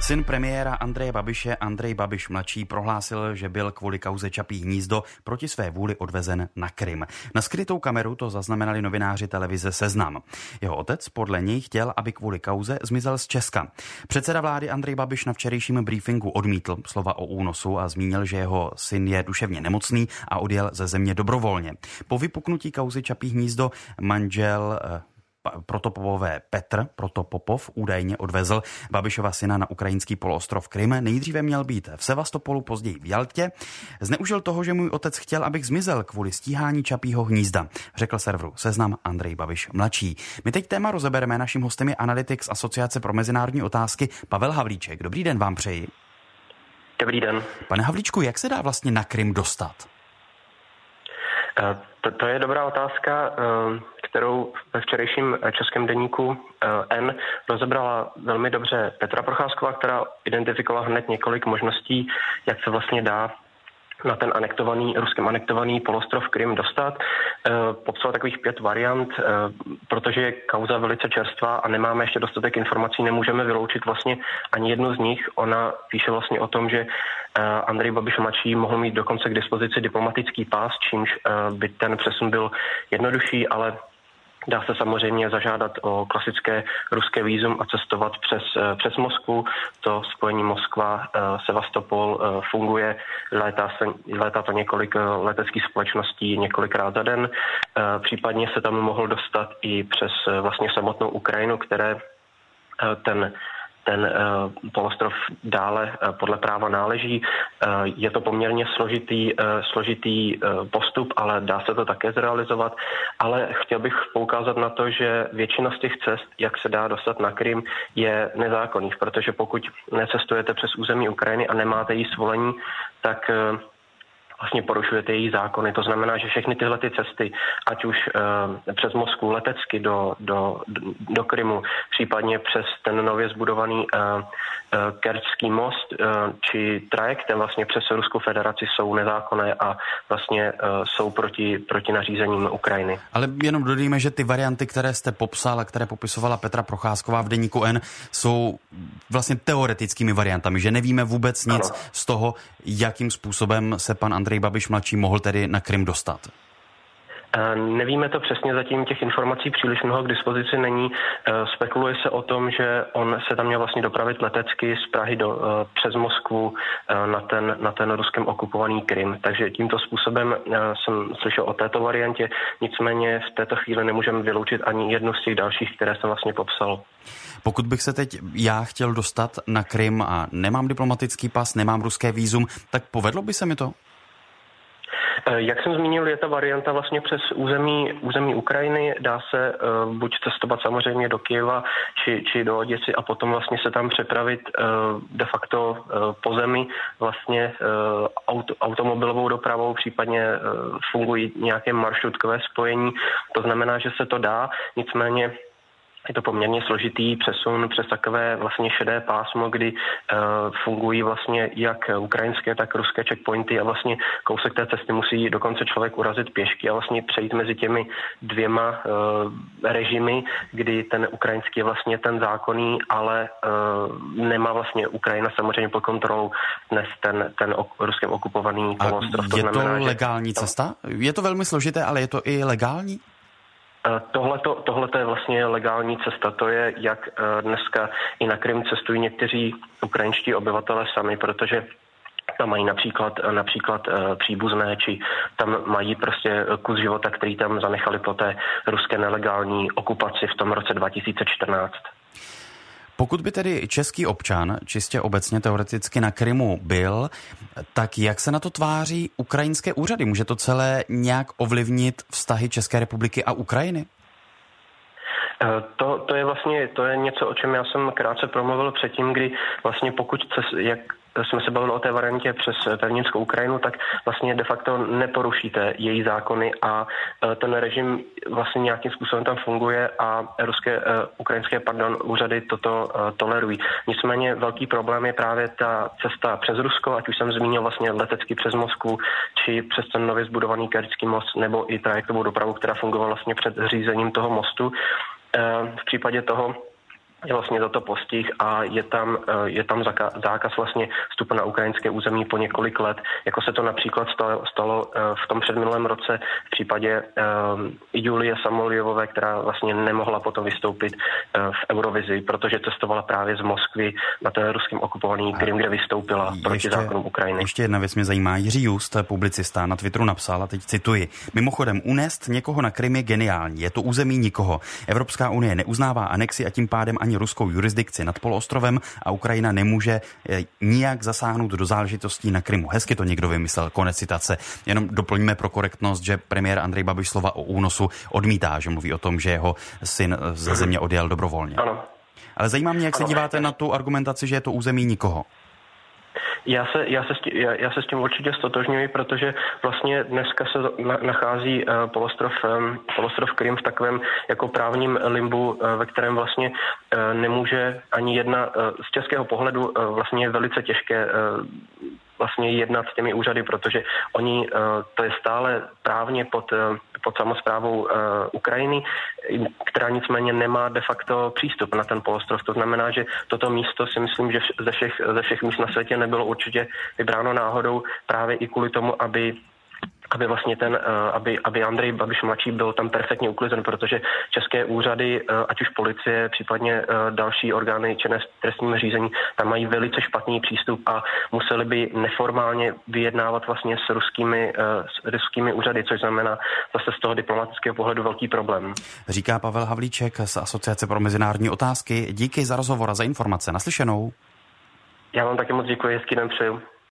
Syn premiéra Andreje Babiše, Andrej Babiš mladší, prohlásil, že byl kvůli kauze Čapí hnízdo proti své vůli odvezen na Krym. Na skrytou kameru to zaznamenali novináři televize Seznam. Jeho otec podle něj chtěl, aby kvůli kauze zmizel z Česka. Předseda vlády Andrej Babiš na včerejším briefingu odmítl slova o únosu a zmínil, že jeho syn je duševně nemocný a odjel ze země dobrovolně. Po vypuknutí kauzy Čapí hnízdo manžel Protopopové Petr Protopopov údajně odvezl Babišova syna na ukrajinský poloostrov Krym. Nejdříve měl být v Sevastopolu, později v Jaltě. Zneužil toho, že můj otec chtěl, abych zmizel kvůli stíhání Čapího hnízda, řekl serveru Seznam Andrej Babiš mladší. My teď téma rozebereme. Naším hostem je analytik z Asociace pro mezinárodní otázky Pavel Havlíček. Dobrý den vám přeji. Dobrý den. Pane Havlíčku, jak se dá vlastně na Krym dostat? To je dobrá otázka, kterou ve včerejším českém deníku N rozebrala velmi dobře Petra Procházková, která identifikovala hned několik možností, jak se vlastně dá na ten ruskem anektovaný poloostrov Krym dostat. Popsal takových 5 variant, protože je kauza velice čerstvá a nemáme ještě dostatek informací, nemůžeme vyloučit vlastně ani jednu z nich. Ona píše vlastně o tom, že Andrej Babiš mladší mohl mít dokonce k dispozici diplomatický pás, čímž by ten přesun byl jednodušší, ale dá se samozřejmě zažádat o klasické ruské vízum a cestovat přes Moskvu. To spojení Moskva-Sevastopol funguje. Létá to několik leteckých společností několikrát za den. Případně se tam mohl dostat i přes vlastně samotnou Ukrajinu, které ten poloostrov dále podle práva náleží. Je to poměrně složitý postup, ale dá se to také zrealizovat. Ale chtěl bych poukázat na to, že většina z těch cest, jak se dá dostat na Krym, je nezákonných, protože pokud necestujete přes území Ukrajiny a nemáte jí svolení, tak vlastně porušujete její zákony. To znamená, že všechny tyhle ty cesty, ať už přes Moskvu letecky do Krymu, případně přes ten nově zbudovaný Kerčský most, či trajektem vlastně přes Ruskou federaci jsou nezákonné a vlastně jsou proti nařízením Ukrajiny. Ale jenom dodejme, že ty varianty, které jste popsal a které popisovala Petra Procházková v deníku N, jsou vlastně teoretickými variantami, že nevíme vůbec nic z toho, jakým způsobem se pan Andrej Babiš mladší mohl tedy na Krym dostat. Nevíme to přesně, zatím těch informací příliš mnoho k dispozici není. Spekuluje se o tom, že on se tam měl vlastně dopravit letecky z Prahy přes Moskvu na ten ruskem okupovaný Krym. Takže tímto způsobem jsem slyšel o této variantě, nicméně v této chvíli nemůžeme vyloučit ani jednu z těch dalších, které jsem vlastně popsal. Pokud bych se teď já chtěl dostat na Krym a nemám diplomatický pas, nemám ruské vízum, tak povedlo by se mi to? Jak jsem zmínil, je ta varianta vlastně přes území Ukrajiny. Dá se buď cestovat samozřejmě do Kyjeva či do Oděsy a potom vlastně se tam přepravit de facto po zemi vlastně automobilovou dopravou, případně fungují nějaké maršrutkové spojení. To znamená, že se to dá, nicméně je to poměrně složitý přesun přes takové vlastně šedé pásmo, kdy fungují vlastně jak ukrajinské, tak ruské checkpointy a vlastně kousek té cesty musí dokonce člověk urazit pěšky a vlastně přejít mezi těmi dvěma režimy, kdy ten ukrajinský je vlastně ten zákonný, ale nemá vlastně Ukrajina samozřejmě pod kontrolou dnes ten ruskem okupovaný poloostrov. Je to legální cesta? Je to velmi složité, ale je to i legální? Tohle je vlastně legální cesta. To je, jak dneska i na Krym cestují někteří ukrajinští obyvatelé sami, protože tam mají například příbuzné, či tam mají prostě kus života, který tam zanechali po té ruské nelegální okupaci v tom roce 2014. Pokud by tedy český občan čistě obecně teoreticky na Krymu byl, tak jak se na to tváří ukrajinské úřady? Může to celé nějak ovlivnit vztahy České republiky a Ukrajiny? To je něco, o čem já jsem krátce promluvil předtím, kdy vlastně jak jsme se bavili o té variantě přes pevninskou Ukrajinu, tak vlastně de facto neporušíte její zákony a ten režim vlastně nějakým způsobem tam funguje a ukrajinské úřady toto tolerují. Nicméně velký problém je právě ta cesta přes Rusko, ať už jsem zmínil vlastně letecky přes Moskvu, či přes ten nově zbudovaný Kerčský most, nebo i trajektovou dopravu, která fungovala vlastně před zřízením toho mostu. V případě toho je vlastně za to postih a je tam zákaz vlastně vstupu na ukrajinské území po několik let, jako se to například stalo v tom předminulém roce v případě Julie Samoljevové, která vlastně nemohla potom vystoupit v Eurovizi, protože cestovala právě z Moskvy na ten ruským okupovaný Krym, kde vystoupila proti zákonům Ukrajiny. Ještě jedna věc mě zajímá. Jiří Just, publicista, na Twitteru napsal, a teď cituji: mimochodem, unést někoho na Krym je geniální, je to území nikoho. Evropská unie neuznává anexi a tím pádem ani ruskou jurisdikci nad poloostrovem a Ukrajina nemůže nijak zasáhnout do záležitostí na Krymu. Hezky to někdo vymyslel, konec citace. Jenom doplníme pro korektnost, že premiér Andrej Babiš slova o únosu odmítá, že mluví o tom, že jeho syn ze země odjel dobrovolně. Ano. Ale zajímá mě, jak se díváte na tu argumentaci, že je to území nikoho. Já se s tím určitě stotožňuji, protože vlastně dneska se nachází polostrov Krym v takovém jako právním limbu, ve kterém vlastně nemůže ani jedna, z českého pohledu vlastně je velice těžké vlastně jednat s těmi úřady, protože oni, to je stále právně pod samosprávou Ukrajiny, která nicméně nemá de facto přístup na ten polostrov. To znamená, že toto místo si myslím, že ze všech míst na světě nebylo určitě vybráno náhodou právě i kvůli tomu, aby vlastně aby Andrej Babiš mladší byl tam perfektně uklizen, protože české úřady, ať už policie, případně další orgány činné v trestním řízení, tam mají velice špatný přístup a museli by neformálně vyjednávat vlastně s ruskými úřady, což znamená zase z toho diplomatického pohledu velký problém. Říká Pavel Havlíček z Asociace pro mezinárodní otázky. Díky za rozhovor a za informace. Naslyšenou. Já vám taky moc děkuji, hezký den přeju.